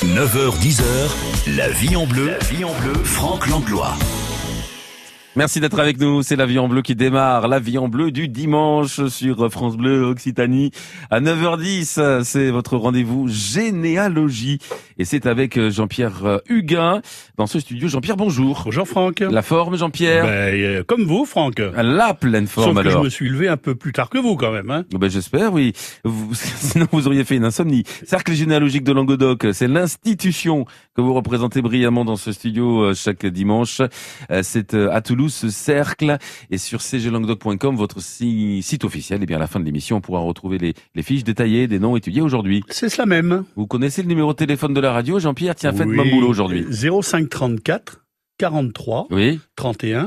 9h-10h, la vie en bleu, Franck Langlois. Merci d'être avec nous, c'est La Vie en Bleu qui démarre, La Vie en Bleu du dimanche sur France Bleu Occitanie à 9h10, c'est votre rendez-vous généalogie et c'est avec Jean-Pierre Huguin dans ce studio. Jean-Pierre, bonjour. Bonjour Franck. La forme, Jean-Pierre? Comme vous Franck. La pleine forme. Sauf que alors. je me suis levé un peu plus tard que vous quand même. Hein. J'espère, oui. Sinon vous auriez fait une insomnie. Cercle généalogique de Languedoc, c'est l'institution que vous représentez brillamment dans ce studio chaque dimanche. C'est à Toulouse, ce cercle, et sur cglanguedoc.com, votre site officiel. Et bien à la fin de l'émission, on pourra retrouver les fiches détaillées des noms étudiés aujourd'hui. C'est cela même. Vous connaissez le numéro de téléphone de la radio, Jean-Pierre? Tiens, faites mon boulot aujourd'hui. 05 34 43 Oui. 31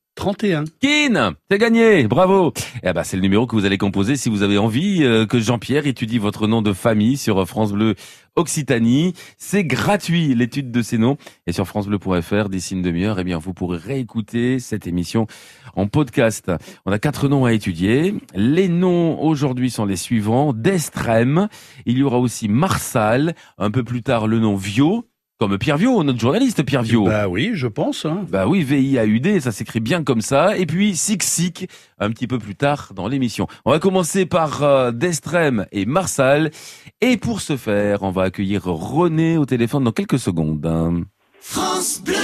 31. Keane, c'est gagné, bravo. C'est le numéro que vous allez composer si vous avez envie que Jean-Pierre étudie votre nom de famille sur France Bleu Occitanie. C'est gratuit, l'étude de ces noms. Et sur francebleu.fr, d'ici une demi-heure, vous pourrez réécouter cette émission en podcast. On a 4 noms à étudier. Les noms aujourd'hui sont les suivants. Destrem, il y aura aussi Marsal, un peu plus tard le nom Viau, comme Pierre Viau, notre journaliste Pierre Viau. Oui, je pense. Hein. Oui, V-I-A-U-D, ça s'écrit bien comme ça. Et puis Sic, un petit peu plus tard dans l'émission. On va commencer par Destrem et Marsal. Et pour ce faire, on va accueillir René au téléphone dans quelques secondes. France Bleu.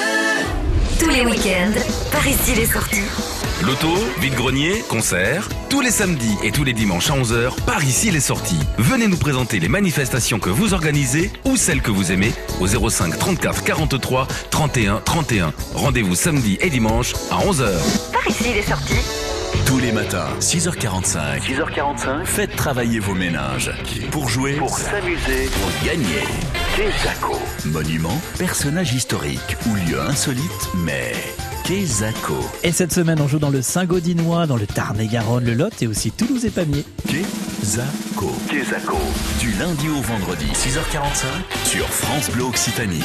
Tous les week-ends, par ici les sorties. Loto, vide-grenier, concert, tous les samedis et tous les dimanches à 11h, par ici les sorties. Venez nous présenter les manifestations que vous organisez ou celles que vous aimez au 05 34 43 31 31. Rendez-vous samedi et dimanche à 11h. Par ici les sorties. Tous les matins, 6h45. Faites travailler vos méninges. Pour jouer, pour s'amuser, pour gagner. Quesaco. Monument, personnage historique ou lieu insolite, mais Quesaco. Et cette semaine, on joue dans le Saint-Gaudinois, dans le Tarn-et-Garonne, le Lot et aussi Toulouse et Pamiers. Quesaco. Du lundi au vendredi, 6h45 sur France Bleu Occitanie.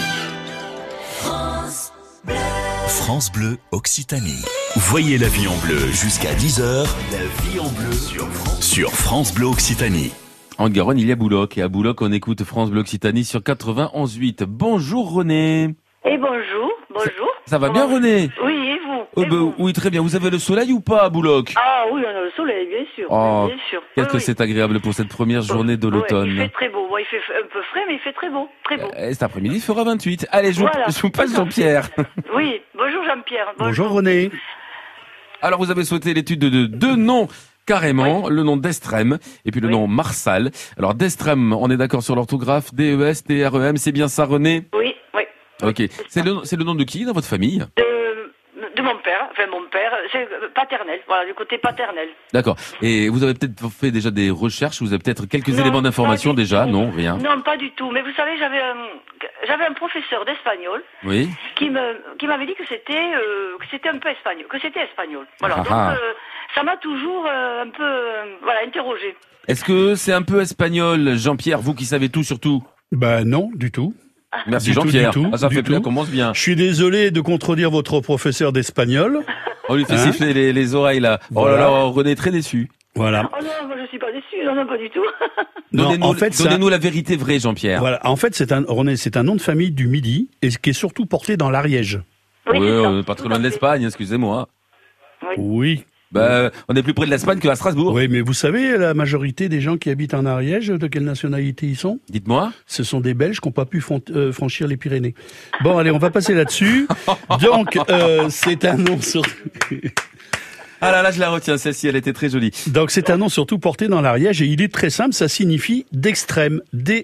France Bleu Occitanie. Voyez La Vie en Bleu jusqu'à 10h. La Vie en Bleu sur France Bleu Occitanie. En Garonne, il y a Bouloc. Et à Bouloc, on écoute France Bleu Occitanie sur 91.8. Bonjour René. Et bonjour. Ça va bien René? Oui, et vous? Oui, très bien. Vous avez le soleil ou pas à Bouloc? Ah oui, on a le soleil, bien sûr. Oh, bien sûr. qu'est-ce que c'est agréable pour cette première journée de l'automne. Il fait très beau. Il fait un peu frais, mais il fait très beau. Cet après-midi, il fera 28. Allez, je vous passe Jean-Pierre. Oui, bonjour Jean-Pierre. Bonjour René. Alors, vous avez souhaité l'étude de 2 noms. Carrément, le nom d'Estrem et puis le nom Marsal. Alors Destrem, on est d'accord sur l'orthographe, D-E-S-T-R-E-M, c'est bien ça René? Oui. Ok, c'est le nom de qui dans votre famille? De mon père, c'est paternel, voilà, du côté paternel. D'accord, et vous avez peut-être fait déjà des recherches, vous avez peut-être quelques éléments d'information déjà, non, rien? Non, pas du tout, mais vous savez, j'avais un professeur d'espagnol qui m'avait dit que c'était un peu espagnol, que c'était espagnol. Voilà, donc ça m'a toujours un peu interrogé. Est-ce que c'est un peu espagnol, Jean-Pierre, vous qui savez tout sur tout? Non, du tout. Merci Jean-Pierre. Ça fait plaisir, commence bien. Je suis désolé de contredire votre professeur d'espagnol. On lui fait siffler les oreilles là. Voilà. Oh là là, René est très déçu. Voilà. Oh non, moi je suis pas déçu, non, pas du tout. Donnez-nous la vérité vraie, Jean-Pierre. Voilà. En fait, c'est un nom de famille du Midi et qui est surtout porté dans l'Ariège. Oui, on n'est pas trop loin de l'Espagne, excusez-moi. Oui. On est plus près de l'Espagne qu'à Strasbourg. Oui, mais vous savez, la majorité des gens qui habitent en Ariège, de quelle nationalité ils sont? Dites-moi. Ce sont des Belges qui n'ont pas pu franchir les Pyrénées. Bon, allez, on va passer là-dessus. Donc, c'est un nom sur... Ah là, je la retiens, celle-ci, elle était très jolie. Donc, c'est un nom surtout porté dans l'Ariège et il est très simple, ça signifie d'extrême,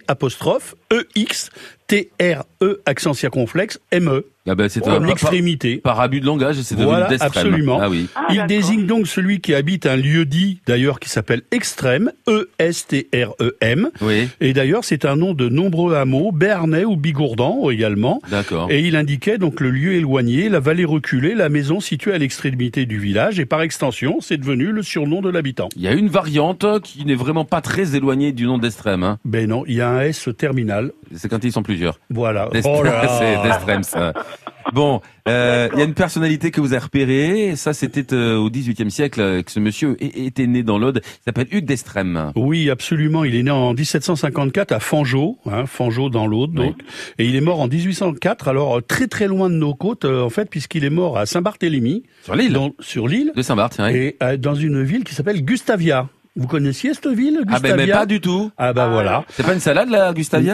D'-E-X-T-R-E, accent circonflexe, M-E. C'est comme l'extrémité. Par abus de langage, c'est devenu d'extrême. Absolument. Ah oui. Il désigne donc celui qui habite un lieu-dit, d'ailleurs, qui s'appelle Extrême, E-S-T-R-E-M. Oui. Et d'ailleurs, c'est un nom de nombreux hameaux, béarnais ou bigourdans également. D'accord. Et il indiquait donc le lieu éloigné, la vallée reculée, la maison située à l'extrémité du village. Et par extension, c'est devenu le surnom de l'habitant. Il y a une variante qui n'est vraiment pas très éloignée du nom d'Extrême. Non, il y a un S terminal. C'est quand ils sont plusieurs. Voilà. C'est d'Extrême, ça. Bon, il y a une personnalité que vous avez repérée. Ça, c'était au XVIIIe siècle que ce monsieur était né dans l'Aude. Il s'appelle Hugues d'Estrêmes. Oui, absolument. Il est né en 1754 à Fangeau, Fangeau dans l'Aude, donc. Oui. Et il est mort en 1804, alors très très loin de nos côtes, en fait, puisqu'il est mort à Saint-Barthélemy. Sur l'île. Sur l'île. De Saint-Barth, oui. Et dans une ville qui s'appelle Gustavia. Vous connaissiez cette ville, Gustavia? Ah mais pas du tout. Ah bah voilà. C'est pas une salade, la Gustavia?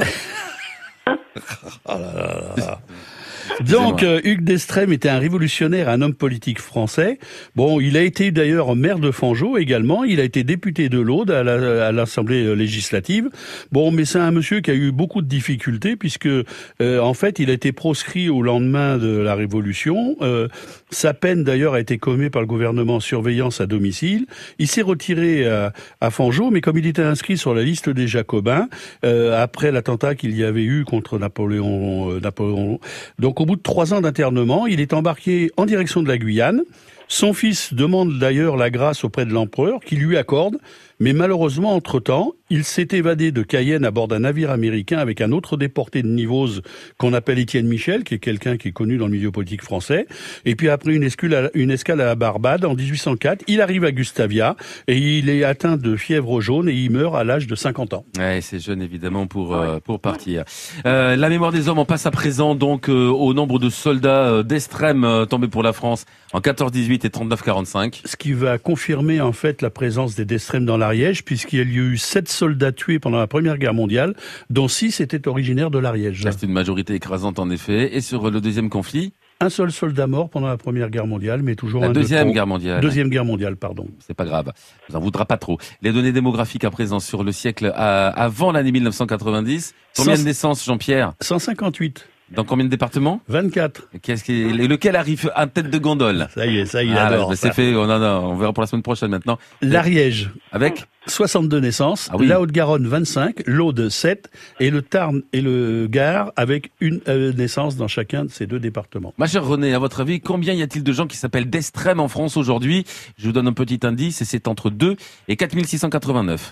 Oh là là là. Donc, Hugues d'Estrêmes était un révolutionnaire, un homme politique français. Bon, il a été d'ailleurs maire de Fangeau également. Il a été député de l'Aude à l'Assemblée législative. Bon, mais c'est un monsieur qui a eu beaucoup de difficultés puisque, en fait, il a été proscrit au lendemain de la Révolution. Sa peine, d'ailleurs, a été commuée par le gouvernement en surveillance à domicile. Il s'est retiré à Fangeau, mais comme il était inscrit sur la liste des Jacobins, après l'attentat qu'il y avait eu contre Napoléon, donc au bout de 3 ans d'internement, il est embarqué en direction de la Guyane. Son fils demande d'ailleurs la grâce auprès de l'empereur, qui lui accorde, mais malheureusement, entre-temps, il s'est évadé de Cayenne à bord d'un navire américain avec un autre déporté de Nivose qu'on appelle Étienne Michel, qui est quelqu'un qui est connu dans le milieu politique français. Et puis après une escale à la Barbade, en 1804, il arrive à Gustavia et il est atteint de fièvre jaune et il meurt à l'âge de 50 ans. Ouais, c'est jeune évidemment pour partir. La mémoire des hommes, on passe à présent donc au nombre de soldats d'Estrêmes tombés pour la France en 14-18 et 39-45. Ce qui va confirmer en fait la présence des d'Estrêmes dans l'Ariège, puisqu'il y a eu 7 soldats tués pendant la Première Guerre mondiale, dont 6 étaient originaires de l'Ariège. C'est une majorité écrasante en effet. Et sur le deuxième conflit, un seul soldat mort pendant la Première Guerre mondiale, mais toujours la Deuxième Guerre mondiale. Deuxième Guerre mondiale, pardon. C'est pas grave. On en voudra pas trop. Les données démographiques à présent sur le siècle avant l'année 1990. Combien de naissances, Jean-Pierre? 158. Dans combien de départements? 24. Lequel arrive en tête de gondole? Ça y est, il adore. C'est fait, on verra pour la semaine prochaine maintenant. L'Ariège. Avec 62 naissances. Ah oui. La Haute-Garonne, 25. L'Aude, 7. Et le Tarn et le Gard avec une naissance dans chacun de ces deux départements. Ma chère Renée, à votre avis, combien y a-t-il de gens qui s'appellent d'Estrêmes en France aujourd'hui? Je vous donne un petit indice, et c'est entre 2 et 4689.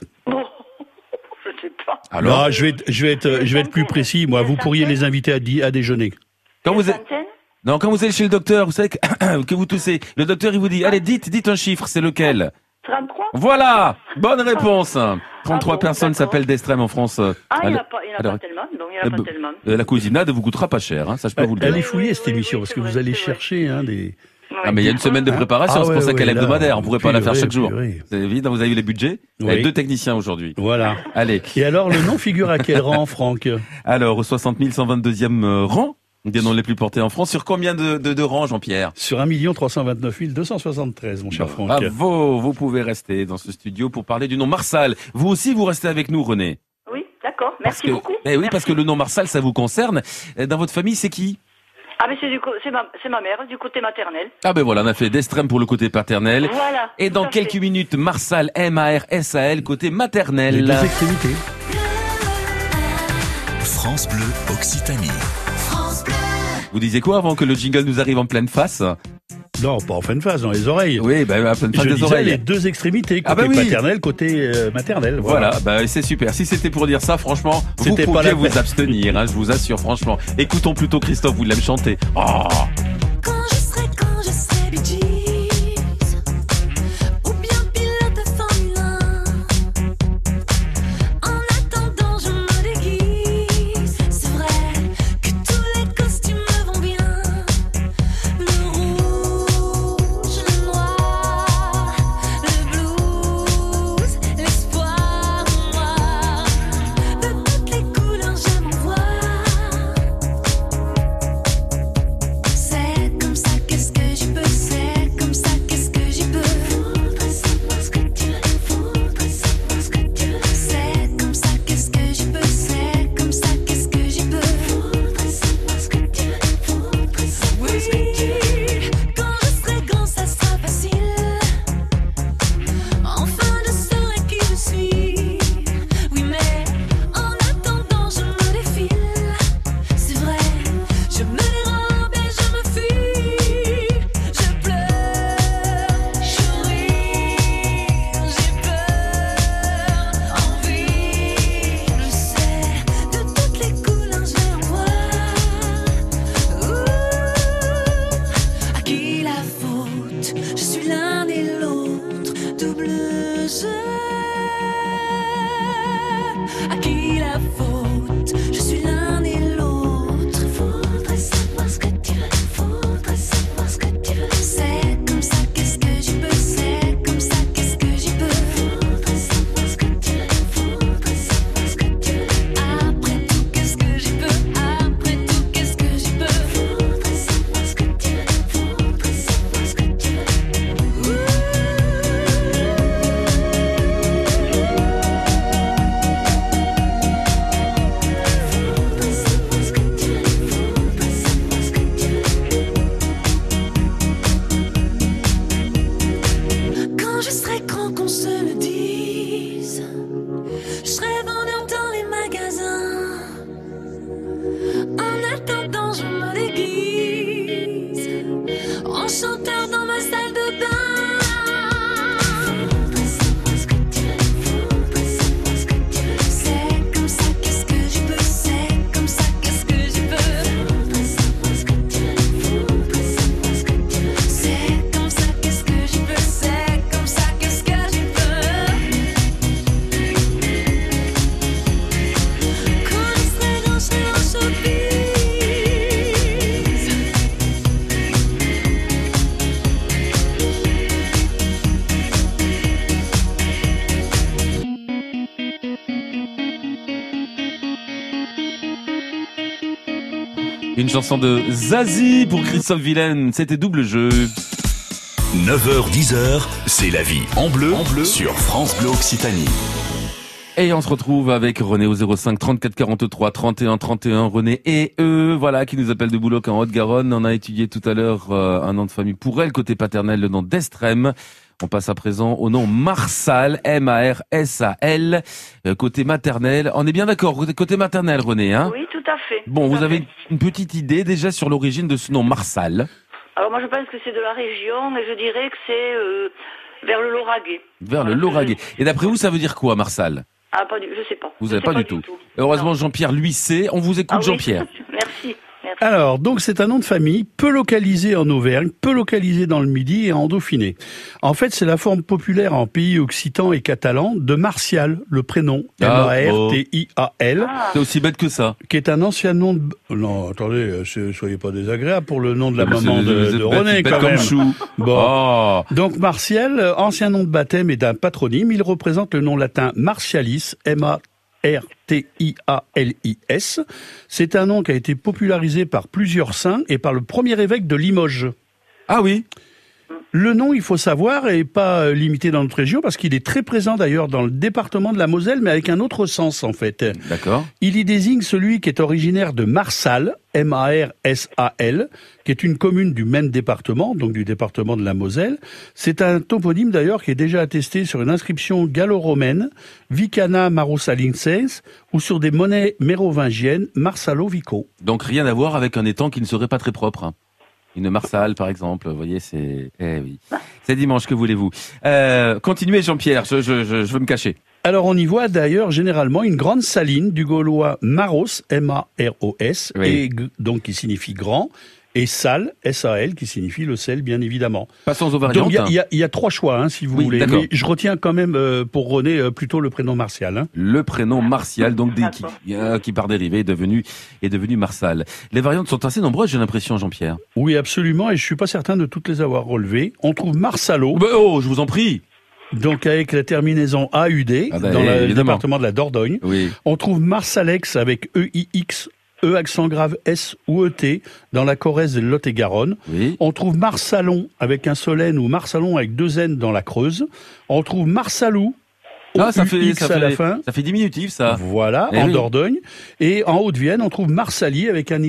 Alors, non, je vais être plus précis. Moi, vous pourriez les inviter à déjeuner. Quand vous allez chez le docteur, vous savez que vous toussez. Le docteur, il vous dit, allez, dites un chiffre, c'est lequel? 33. Voilà, bonne réponse. 33 personnes s'appellent d'Estrêmes en France. Il n'y en a pas tellement. La cousinade vous coûtera pas cher, ça je peux vous le dire. Allez fouiller cette émission parce que vous allez chercher des... Ah mais il y a une semaine de préparation, c'est pour ça qu'elle est hebdomadaire, on pourrait pas la faire chaque jour. C'est évident, vous avez eu les budgets. Vous avez 2 techniciens aujourd'hui. Voilà. Allez. Et alors le nom figure à quel rang, Franck? Alors au 60 122e rang, des noms les plus portés en France. Sur combien de rangs, Jean-Pierre? Sur 1 329 273, mon cher Franck. Bravo, vous pouvez rester dans ce studio pour parler du nom Marsal. Vous aussi, vous restez avec nous, René. Oui, d'accord, merci beaucoup. Oui, parce que le nom Marsal, ça vous concerne. Dans votre famille, c'est qui? Ah mais c'est ma mère du côté maternel. Ah ben voilà, on a fait d'Estrêmes pour le côté paternel. Voilà. Et dans quelques minutes, Marsal, M-A-R-S-A-L, côté maternel. Les 2 extrémités. France Bleu Occitanie. France Bleu. Vous disiez quoi avant que le jingle nous arrive en pleine face? Non, pas en pleine face, dans les oreilles. Oui, en pleine face des oreilles. Les 2 extrémités, côté paternel, côté maternel. Voilà, c'est super. Si c'était pour dire ça, franchement, vous pouviez vous abstenir, je vous assure, franchement. Écoutons plutôt Christophe, vous l'aimez chanter. Oh. C'est comme ça, qu'est-ce que je peux faire? Une chanson de Zazie pour Christophe Vilaine. C'était double jeu. 9h-10h, c'est la vie en bleu sur France Bleu Occitanie. Et on se retrouve avec René au 05 34 43 31 31. René et eux, voilà, qui nous appelle de Bouloc en Haute-Garonne. On a étudié tout à l'heure un nom de famille pour elle, côté paternel, le nom d'Estrême. On passe à présent au nom Marsal, M-A-R-S-A-L, côté maternel. On est bien d'accord, côté maternel, René, hein? Oui, tout à fait. Bon, vous avez une petite idée déjà sur l'origine de ce nom Marsal? Alors moi je pense que c'est de la région et je dirais que c'est vers le Lauragais. Vers le Lauragais. Et d'après vous, ça veut dire quoi, Marsal? Ah, je sais pas. Vous savez pas du tout. Heureusement, Jean-Pierre, lui, sait. On vous écoute, Jean-Pierre. Merci. Alors, donc c'est un nom de famille peu localisé en Auvergne, peu localisé dans le Midi et en Dauphiné. En fait, c'est la forme populaire en pays occitan et catalan de Martial, le prénom, M-A-R-T-I-A-L. C'est aussi bête que ça. Qui est un ancien nom de... Non, attendez, soyez pas désagréable pour le nom de la maman de René, quand même. Chou. Bon. Oh. Donc Martial, ancien nom de baptême et d'un patronyme, il représente le nom latin Martialis, R-T-I-A-L-I-S. C'est un nom qui a été popularisé par plusieurs saints et par le premier évêque de Limoges. Ah oui. Le nom, il faut savoir, est pas limité dans notre région parce qu'il est très présent d'ailleurs dans le département de la Moselle, mais avec un autre sens en fait. D'accord. Il y désigne celui qui est originaire de Marsal, M-A-R-S-A-L, qui est une commune du même département, donc du département de la Moselle. C'est un toponyme d'ailleurs qui est déjà attesté sur une inscription gallo-romaine, Vicana Marosalinenses, ou sur des monnaies mérovingiennes, Marsalo Vico. Donc rien à voir avec un étang qui ne serait pas très propre, hein. Une Marsal, par exemple, vous voyez, c'est... Eh oui. C'est dimanche, que voulez-vous? Continuez, Jean-Pierre, je veux me cacher. Alors, on y voit d'ailleurs généralement une grande saline du gaulois maros, M-A-R-O-S, oui. et donc qui signifie grand, et sal, S-A-L, qui signifie le sel, bien évidemment. Passons aux variantes. Donc, il y a trois choix, hein, si vous voulez. D'accord. Mais je retiens quand même, pour René, plutôt le prénom Martial. Hein. Le prénom Martial, donc qui par dérivé est devenu Marsal. Les variantes sont assez nombreuses, j'ai l'impression, Jean-Pierre. Oui, absolument, et je suis pas certain de toutes les avoir relevées. On trouve Marsalo. Oh, je vous en prie. Donc avec la terminaison AUD, dans le département de la Dordogne. Oui. On trouve Marsalex avec E-I-X, E accent grave S ou E-T dans la Corrèze de Lot-et-Garonne. Oui. On trouve Marsalon avec un seul N ou Marsalon avec deux N dans la Creuse. On trouve Marsalou. Ça fait à la fin. Ça fait diminutif, ça. Voilà, en Dordogne. Et en Haute-Vienne, on trouve Marsali avec un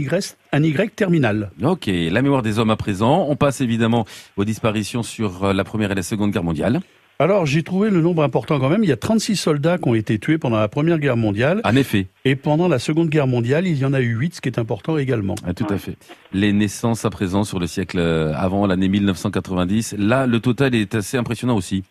Y terminal. Ok, la mémoire des hommes à présent. On passe évidemment aux disparitions sur la Première et la Seconde Guerre mondiale. Alors, j'ai trouvé le nombre important quand même. Il y a 36 soldats qui ont été tués pendant la Première Guerre mondiale. En effet. Et pendant la Seconde Guerre mondiale, il y en a eu 8, ce qui est important également. Ah, tout à fait. Les naissances à présent sur le siècle avant l'année 1990, là, le total est assez impressionnant aussi.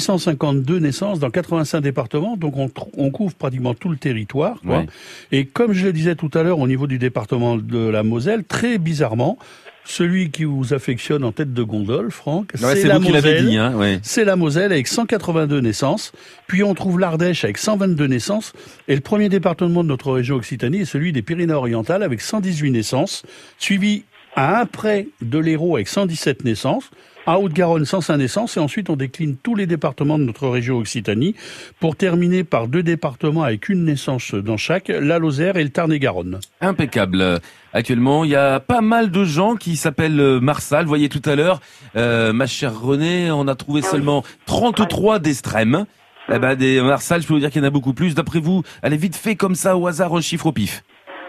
1652 naissances dans 85 départements, donc on couvre pratiquement tout le territoire. Quoi. Ouais. Et comme je le disais tout à l'heure, au niveau du département de la Moselle, très bizarrement, celui qui vous affectionne en tête de gondole, Franck, c'est la Moselle. Dit, hein, ouais. C'est la Moselle avec 182 naissances. Puis on trouve l'Ardèche avec 122 naissances. Et le premier département de notre région Occitanie est celui des Pyrénées-Orientales avec 118 naissances, suivi à un près de l'Hérault avec 117 naissances. À Haute-Garonne, 105 naissances, et ensuite on décline tous les départements de notre région Occitanie pour terminer par 2 départements avec une naissance dans chaque, la Lozère et le Tarn-et-Garonne. Impeccable. Actuellement, il y a pas mal de gens qui s'appellent Marsal. Vous voyez tout à l'heure, ma chère Renée, on a trouvé seulement 33 d'Estrême. Eh ben, des Marsal, je peux vous dire qu'il y en a beaucoup plus. D'après vous, allez vite fait comme ça au hasard, un chiffre au pif.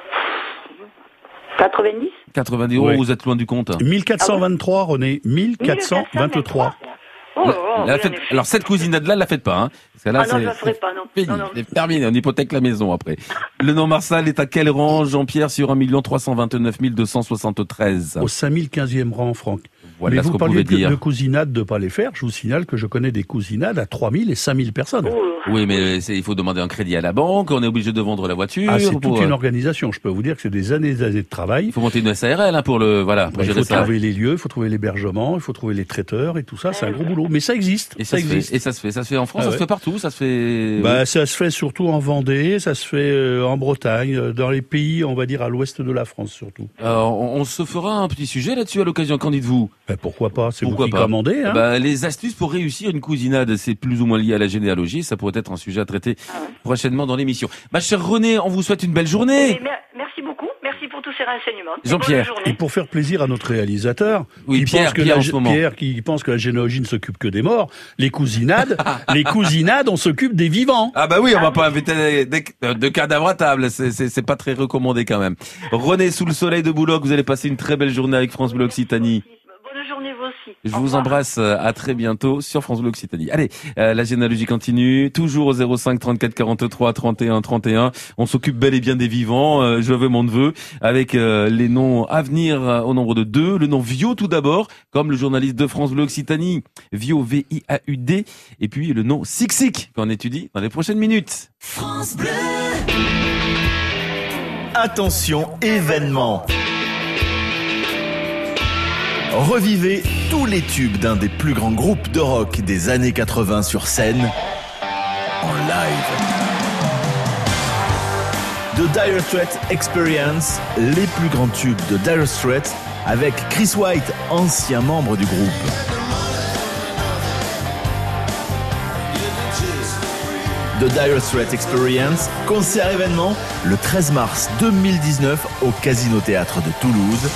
90 90 oui. Vous êtes loin du compte. 1423, René, 1423. Alors cette cousinade-là, la faites pas, hein. Parce que là, je la ferai pas, non. C'est terminé, on hypothèque la maison après. Le nom Marsal est à quel rang, Jean-Pierre, sur 1 329 273? Au 5015e rang, Franck. Voilà. Mais ce vous qu'on parliez pouvait dire. de cousinades, de pas les faire. Je vous signale que je connais des cousinades à 3000 et 5000 personnes. Oui, mais il faut demander un crédit à la banque, on est obligé de vendre la voiture. Ah, c'est toute une organisation. Je peux vous dire que c'est des années de travail. Il faut monter une SARL, hein, pour gérer ça. Il faut trouver les lieux, il faut trouver l'hébergement, il faut trouver les traiteurs et tout ça. C'est un gros boulot. Mais ça existe. Et ça se fait. Ça se fait en France, ça se fait partout, ça se fait... Ça se fait surtout en Vendée, ça se fait en Bretagne, dans les pays, on va dire, à l'ouest de la France surtout. Alors, on se fera un petit sujet là-dessus à l'occasion, qu'en dites-vous? Pourquoi pas? C'est vous qui commandez, hein. Les astuces pour réussir une cousinade, c'est plus ou moins lié à la généalogie, ça pourrait être un sujet à traiter prochainement dans l'émission. Ma chère Renée, on vous souhaite une belle journée. Merci beaucoup, merci merci pour tous ces renseignements. Jean-Pierre. Et pour faire plaisir à notre réalisateur, oui, Pierre, qui pense que la généalogie ne s'occupe que des morts, les cousinades, on s'occupe des vivants. Ah bah oui, on va pas inviter de cadavres à table, c'est pas très recommandé quand même. René, sous le soleil de Boulogne, vous allez passer une très belle journée avec France Bleu Occitanie. Bonne journée vous aussi. Je vous embrasse, à très bientôt sur France Bleu Occitanie. Allez, la généalogie continue, toujours au 05 34 43 31 31. On s'occupe bel et bien des vivants, je veux mon neveu, avec les noms à venir au nombre de 2. Le nom Vio tout d'abord, comme le journaliste de France Bleu Occitanie, Vio V-I-A-U-D, et puis le nom Sixic, qu'on étudie dans les prochaines minutes. France Bleu. Attention, événement. Revivez tous les tubes d'un des plus grands groupes de rock des années 80 sur scène en live. The Dire Straits Experience, les plus grands tubes de Dire Straits avec Chris White, ancien membre du groupe. The Dire Straits Experience, concert événement le 13 mars 2019 au Casino Théâtre de Toulouse.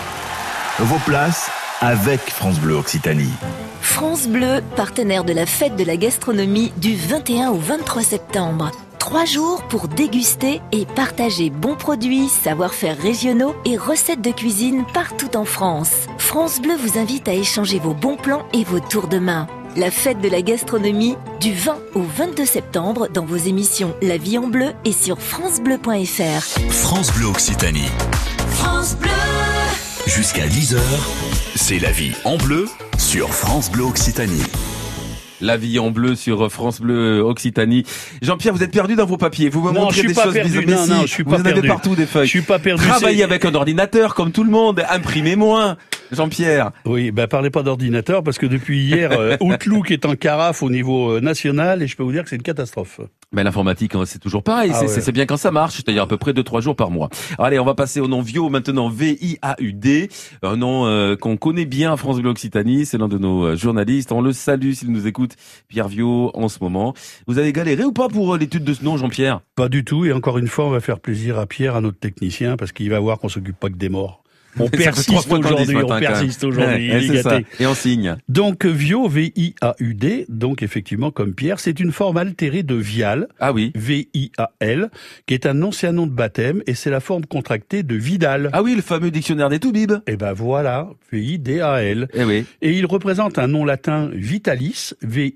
Vos places avec France Bleu Occitanie. France Bleu, partenaire de la fête de la gastronomie du 21 au 23 septembre. 3 jours pour déguster et partager bons produits, savoir-faire régionaux et recettes de cuisine partout en France. France Bleu vous invite à échanger vos bons plans et vos tours de main. La fête de la gastronomie du 20 au 22 septembre dans vos émissions La Vie en Bleu et sur francebleu.fr. France Bleu Occitanie. France Bleu. Jusqu'à 10h, c'est La Vie en Bleu sur France Bleu Occitanie. La Vie en Bleu sur France Bleu Occitanie. Jean-Pierre, vous êtes perdu dans vos papiers. Vous me montrez des choses perdu. bizarres. Non, je suis pas perdu. Vous en avez partout des feuilles. Je suis pas perdu. Travaillez avec un ordinateur comme tout le monde. Imprimez moins. Jean-Pierre. Oui, parlez pas d'ordinateur parce que depuis hier, Outlook est en carafe au niveau national et je peux vous dire que c'est une catastrophe. Mais l'informatique, c'est toujours pareil. C'est bien quand ça marche, c'est-à-dire à peu près 2-3 jours par mois. Alors, allez, on va passer au nom Vio maintenant, V-I-A-U-D, un nom qu'on connaît bien à France Bleu Occitanie. C'est l'un de nos journalistes. On le salue s'il nous écoute, Pierre Vio, en ce moment. Vous avez galéré ou pas pour l'étude de ce nom, Jean-Pierre? Pas du tout. Et encore une fois, on va faire plaisir à Pierre, à notre technicien, parce qu'il va voir qu'on s'occupe pas que des morts. On persiste aujourd'hui, c'est ça. Et on signe. Donc, Vio, V-I-A-U-D, donc effectivement, comme Pierre, c'est une forme altérée de Vial. Ah oui. V-I-A-L, qui est un ancien nom de baptême, et c'est la forme contractée de Vidal. Ah oui, le fameux dictionnaire des Toubibs. Et voilà, V-I-D-A-L. Eh oui. Et il représente un nom latin Vitalis,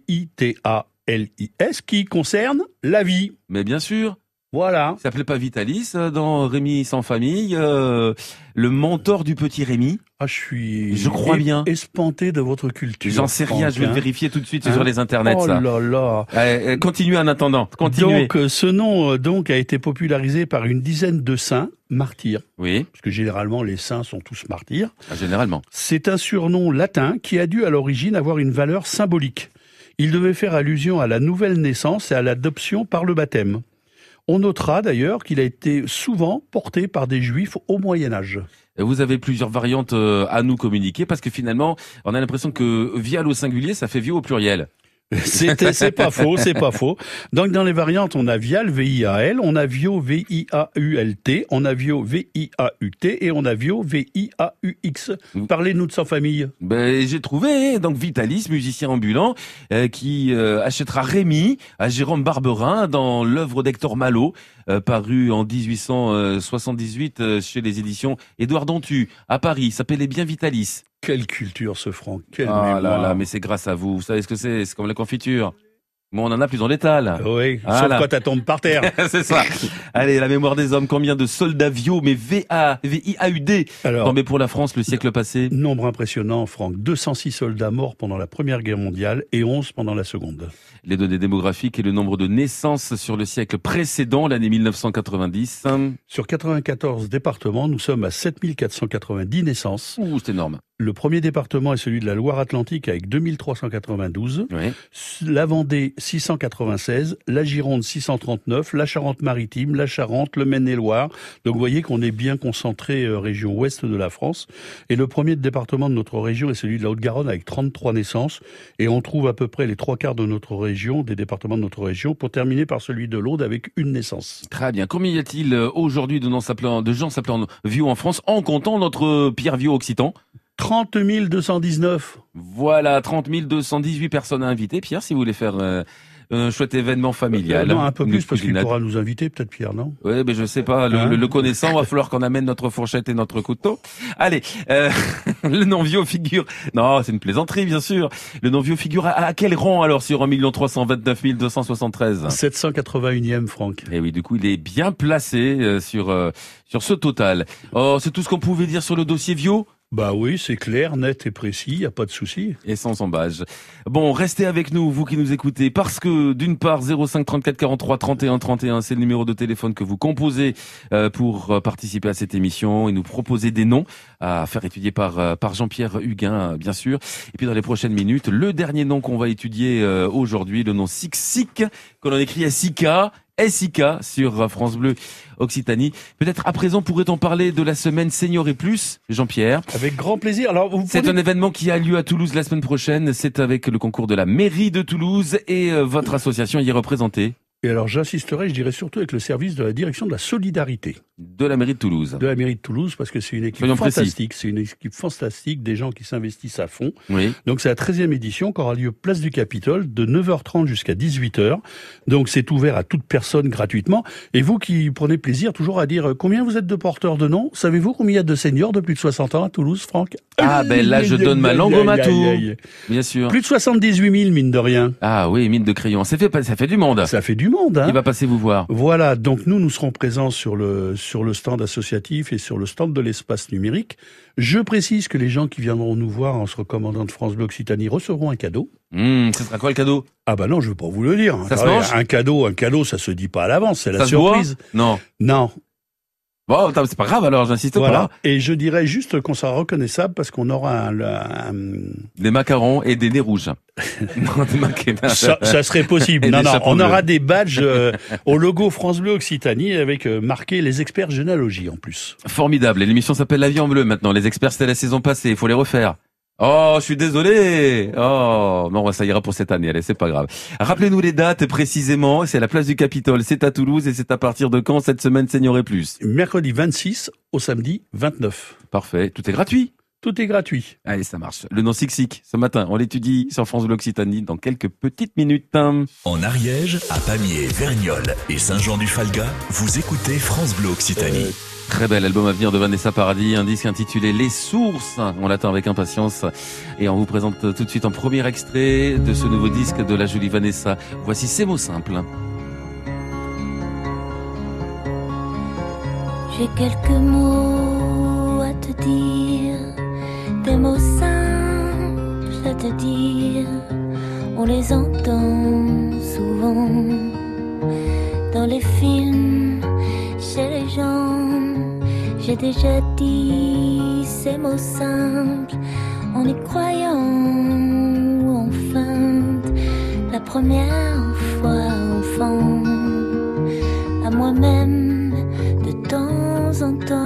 V-I-T-A-L-I-S, qui concerne la vie. Mais bien sûr. Voilà. Ça s'appelait pas Vitalis dans Rémi sans famille, le mentor du petit Rémi. Ah, je crois bien espanté de votre culture. J'en sais rien, je vais le vérifier tout de suite sur les internets. Oh ça. Là là. Continuez en attendant. Continuez. Donc ce nom a été popularisé par une dizaine de saints martyrs. Oui. Parce que généralement les saints sont tous martyrs. Ah, généralement. C'est un surnom latin qui a dû à l'origine avoir une valeur symbolique. Il devait faire allusion à la nouvelle naissance et à l'adoption par le baptême. On notera d'ailleurs qu'il a été souvent porté par des juifs au Moyen-Âge. Vous avez plusieurs variantes à nous communiquer parce que finalement, on a l'impression que Vial au singulier, ça fait Vio au pluriel. C'est pas faux. Donc dans les variantes, on a Vial, V-I-A-L, on a Vio, V-I-A-U-L-T, on a Vio, V-I-A-U-T et on a Vio, V-I-A-U-X. Parlez-nous de sa famille. J'ai trouvé, donc Vitalis, musicien ambulant, qui achètera Rémi à Jérôme Barberin dans l'œuvre d'Hector Malot, paru en 1878 chez les éditions Édouard Dontu à Paris. Ça s'appelait bien Vitalis. Quelle culture ce Franck, quelle mémoire. Là, mais c'est grâce à vous. Vous savez ce que c'est? C'est comme la confiture. Bon, on en a plus dans l'étal. Oui, sauf quand elle tombe par terre. C'est ça. Allez, la mémoire des hommes. Combien de soldats Vio, mais V-I-A-U-D. Alors, tombés pour la France le siècle passé? Nombre impressionnant, Franck. 206 soldats morts pendant la Première Guerre mondiale et 11 pendant la Seconde. Les données démographiques et le nombre de naissances sur le siècle précédent, l'année 1990. Sur 94 départements, nous sommes à 7490 naissances. Ouh, c'est énorme. Le premier département est celui de la Loire-Atlantique avec 2392. Oui. La Vendée, 696, la Gironde 639, la Charente-Maritime, la Charente, le Maine-et-Loire. Donc vous voyez qu'on est bien concentré région ouest de la France. Et le premier département de notre région est celui de la Haute-Garonne avec 33 naissances. Et on trouve à peu près les 3/4 de notre région, des départements de notre région, pour terminer par celui de l'Aude avec une naissance. Très bien. Combien y a-t-il aujourd'hui de gens s'appelant Vieux en France, en comptant notre Pierre Vieux occitan? 30 219. Voilà, 30 218 personnes à inviter. Pierre, si vous voulez faire un chouette événement familial. Non, un peu plus, parce qu'il pourra nous inviter, peut-être Pierre, non? Oui, mais je sais pas. Le connaissant, va falloir qu'on amène notre fourchette et notre couteau. Allez, le non-vieux figure... Non, c'est une plaisanterie, bien sûr. Le non-vieux figure à quel rang, alors, sur 1 329 273? 781e, Franck. Et oui, du coup, il est bien placé sur ce total. Oh, c'est tout ce qu'on pouvait dire sur le dossier Vieux? Bah oui, c'est clair, net et précis, y a pas de souci. Et sans embâge. Bon, restez avec nous, vous qui nous écoutez, parce que d'une part, 05 34 43 31 31, c'est le numéro de téléphone que vous composez pour participer à cette émission et nous proposer des noms à faire étudier par Jean-Pierre Huguin, bien sûr. Et puis dans les prochaines minutes, le dernier nom qu'on va étudier aujourd'hui, le nom Sixic, que l'on écrit SIK sur France Bleu Occitanie. Peut-être à présent pourrait-on parler de la semaine Senior et Plus, Jean-Pierre. Avec grand plaisir. Alors, c'est un événement qui a lieu à Toulouse la semaine prochaine. C'est avec le concours de la mairie de Toulouse et votre association y est représentée. Et alors j'insisterai, je dirais surtout avec le service de la direction de la solidarité. De la mairie de Toulouse. De la mairie de Toulouse, parce que c'est une équipe fantastique. C'est une équipe fantastique, des gens qui s'investissent à fond. Oui. Donc c'est la 13e édition qui aura lieu place du Capitole de 9h30 jusqu'à 18h. Donc c'est ouvert à toute personne gratuitement. Et vous qui prenez plaisir toujours à dire combien vous êtes de porteurs de noms, savez-vous combien il y a de seniors de plus de 60 ans à Toulouse, Franck? Ah ben là je donne ma langue au matou. Bien sûr. Plus de 78 000 mine de rien. Ah oui, mine de crayon. Ça fait du monde. Ça fait du monde, hein. Qui va passer vous voir. Voilà, donc nous serons présents sur le stand associatif et sur le stand de l'espace numérique. Je précise que les gens qui viendront nous voir en se recommandant de France Bleu Occitanie recevront un cadeau. Ce sera quoi le cadeau? Ah bah non, je veux pas vous le dire. Ça se mange? Un cadeau, ça se dit pas à l'avance, c'est la surprise. Non. Non. Bon, c'est pas grave alors, j'insiste voilà. pas. Et je dirais juste qu'on sera reconnaissable parce qu'on aura des macarons et des nez rouges. ça serait possible. Non, on aura des badges au logo France Bleu Occitanie avec marqué les experts généalogie en plus. Formidable. Et l'émission s'appelle La Vie en Bleu maintenant. Les experts, c'était la saison passée. Il faut les refaire. Oh, je suis désolé. Oh, non, ça ira pour cette année. Allez, c'est pas grave. Rappelez-nous les dates précisément. C'est à la place du Capitole. C'est à Toulouse et c'est à partir de quand cette semaine Senior et Plus? Mercredi 26 au samedi 29. Parfait. Tout est gratuit. Tout est gratuit. Allez, ça marche. Le nom Sixic, ce matin, on l'étudie sur France Bleu Occitanie dans quelques petites minutes. En Ariège, à Pamiers, Verniolle et Saint-Jean-du-Falga, vous écoutez France Bleu Occitanie. Très bel album à venir de Vanessa Paradis, un disque intitulé Les Sources. On l'attend avec impatience et on vous présente tout de suite un premier extrait de ce nouveau disque de la jolie Vanessa. Voici ces mots simples. J'ai quelques mots à te dire, des mots simples à te dire. On les entend souvent dans les films, chez les gens. J'ai déjà dit ces mots simples en y croyant ou en feinte. La première fois enfant, à moi-même de temps en temps.